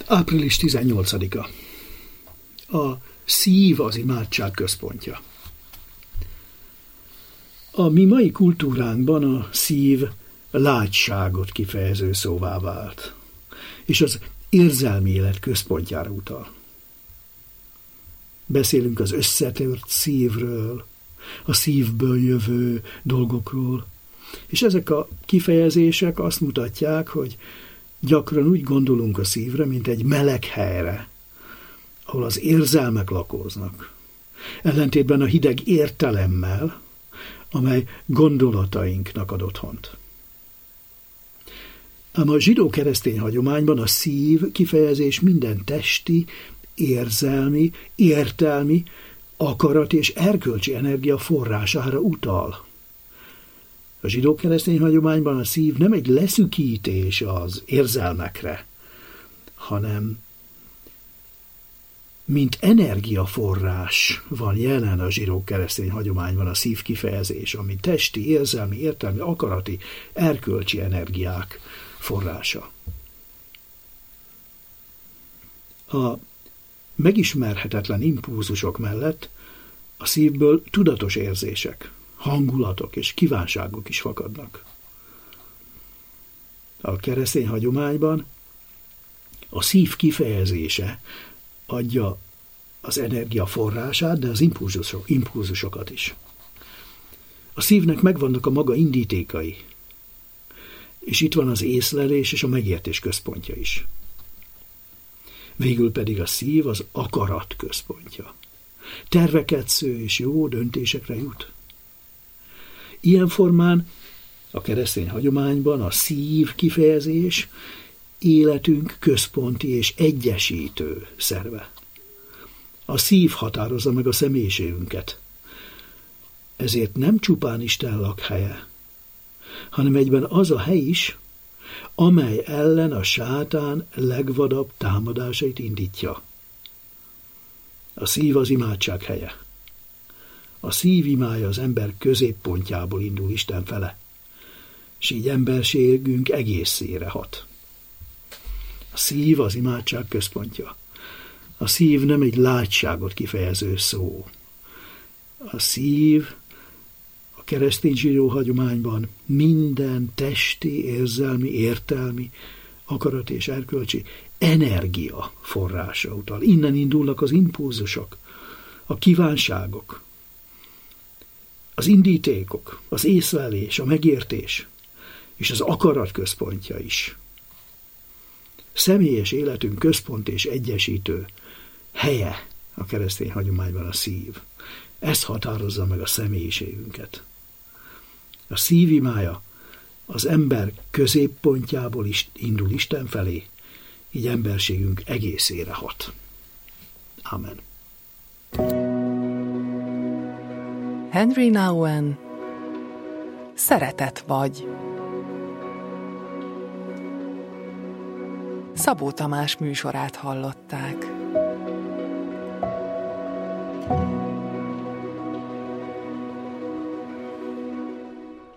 Április 18-a. A szív az imádság központja. A mi mai kultúránkban a szív lágyságot kifejező szóvá vált, és az érzelmi élet központjára utal. Beszélünk az összetört szívről, a szívből jövő dolgokról, és ezek a kifejezések azt mutatják, hogy gyakran úgy gondolunk a szívre, mint egy meleg helyre, ahol az érzelmek lakóznak. Ellentétben a hideg értelemmel, amely gondolatainknak ad otthont. Ám a zsidó-keresztény hagyományban a szív kifejezés minden testi, érzelmi, értelmi, akarati és erkölcsi energia forrására utal. A zsidó-keresztény hagyományban a szív nem egy leszűkítés az érzelmekre, hanem mint energiaforrás van jelen a zsidó-keresztény hagyományban a szív kifejezés, ami testi, érzelmi, értelmi, akarati, erkölcsi energiák forrása. A megismerhetetlen impulzusok mellett a szívből tudatos érzések, hangulatok és kívánságok is fakadnak. A keresztény hagyományban a szív kifejezése adja az energia forrását, de az impulzusokat is. A szívnek megvannak a maga indítékai, és itt van az észlelés és a megértés központja is. Végül pedig a szív az akarat központja. Terveket sző és jó döntésekre jut. Ilyen formán a keresztény hagyományban a szív kifejezés életünk központi és egyesítő szerve. A szív határozza meg a személyiségünket. Ezért nem csupán Isten lakhelye, hanem egyben az a hely is, amely ellen a sátán legvadabb támadásait indítja. A szív az imádság helye. A szív imája az ember középpontjából indul Isten fele, és így emberségünk egészére hat. A szív az imádság központja. A szív nem egy lágyságot kifejező szó. A szív a keresztény zsidó hagyományban minden testi, érzelmi, értelmi, akarat és erkölcsi energia forrása utal. Innen indulnak az impulzusok, a kívánságok, az indítékok, az észlelés, a megértés és az akarat központja is. Személyes életünk központ és egyesítő helye a keresztény hagyományban a szív. Ez határozza meg a személyiségünket. A szív imája az ember középpontjából is indul Isten felé, így emberségünk egészére hat. Amen. Henry Nouwen, Szeretet vagy. Szabó Tamás műsorát hallották.